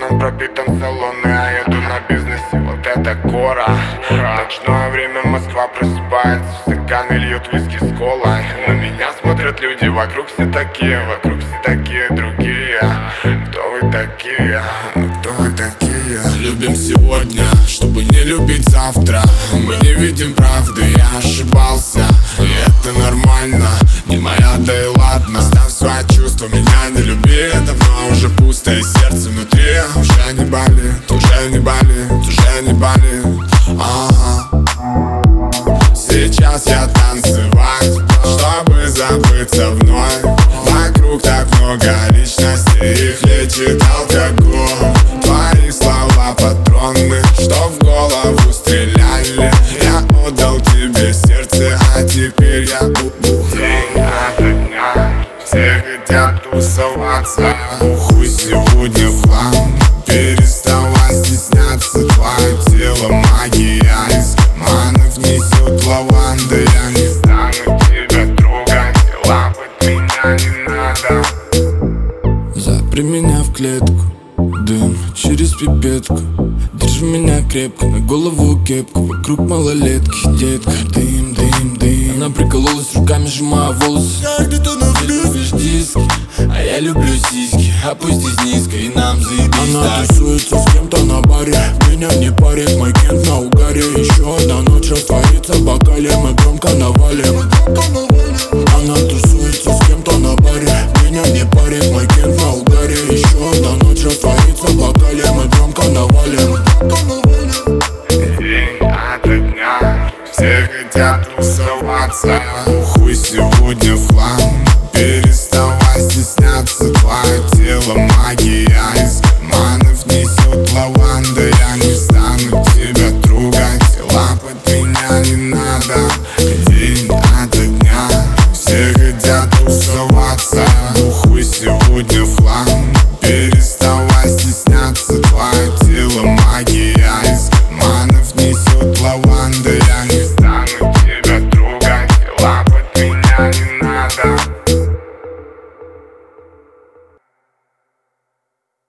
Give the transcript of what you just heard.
Озоном пропитан салон, я еду на бизнесе, вот это гора. Ночное время Москва просыпается, в стаканы льют виски с колой. На меня смотрят люди, вокруг все такие другие. Кто вы такие? Кто вы такие? Любим сегодня, чтобы не любить завтра. Мы не видим правды, я ошибался, и это нормально, не моя, да и ладно. Ставь свои чувства, меня не люби, давно уже пусто, и сердце внутри уже не болит, уже не болит, уже не болит. Сейчас я танцевать, чтобы забыться вновь. Вокруг так много личностей, их лечит алкоголь. Твои слова патроны, что в голову стреляли. Я отдал тебе сердце, а теперь я День ото дня, все хотят тусоваться. Хуй сегодня в хлам, переставай стесняться. Твое тело магия, из карманов несет лаванда. Я не стану тебя трогать, лапать меня не надо. Запри меня в клетку, дым через пипетку. Держи меня крепко, на голову кепку. Вокруг малолетки, детка. Дым, дым, дым. Она прикололась руками, сжимая волосы. Я где-то на любишь диски, а я люблю сиськи. Опустись низко и нам заебись. Она тусуется с кем-то на баре, меня не парит, мой кент на угаре. Еще одна ночь растворится в бокале, мы громко навалим. Она тусуется с кем-то на баре, меня не парит, мой кент на угаре. Еще одна ночь растворится в бокале, мы громко навалим. День ото дня, Все хотят тусоваться. Хуй сегодня в хлам, переставай стесняться. Твое тело магия, из карманов несет лаванда. Я не стану тебя трогать, лапать меня не надо.